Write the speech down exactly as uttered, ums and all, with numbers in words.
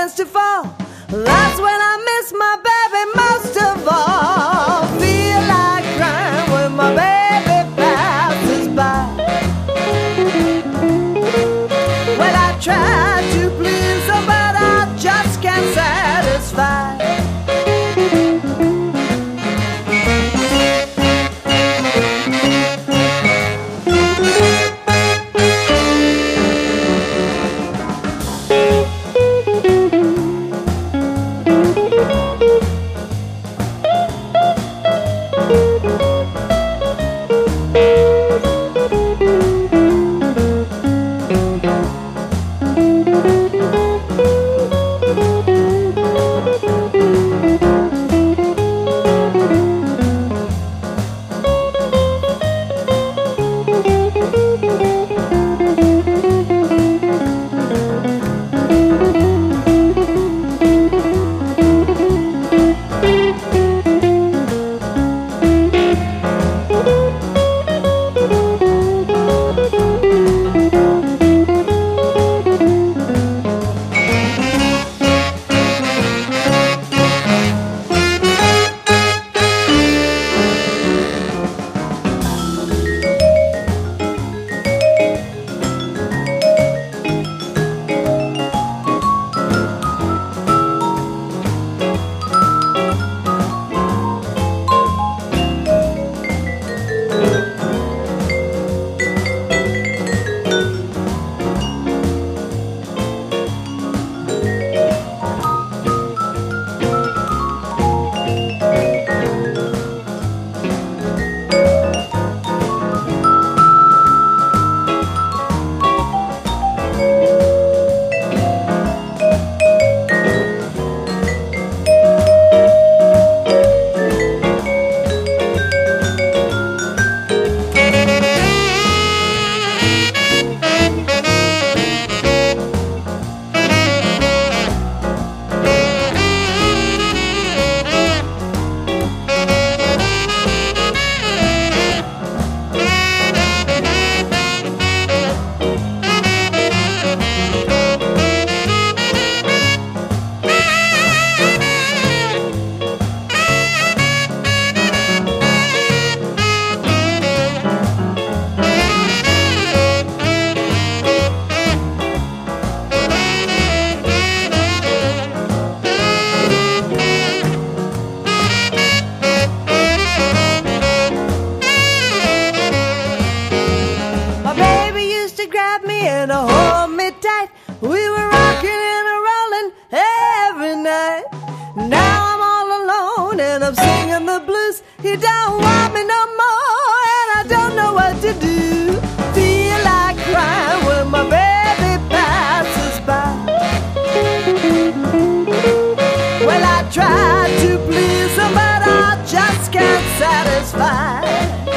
chance to fall. That's when I miss my baby most of all. Feel like crying when my baby passes by. Well, I try to please her, but I just can't satisfy. And hold me tight. We were rocking and rolling every night. Now I'm all alone and I'm singing the blues. He don't want me no more and I don't know what to do. Feel like crying when my baby passes by. Well, I tried to please him, but I just can't satisfy.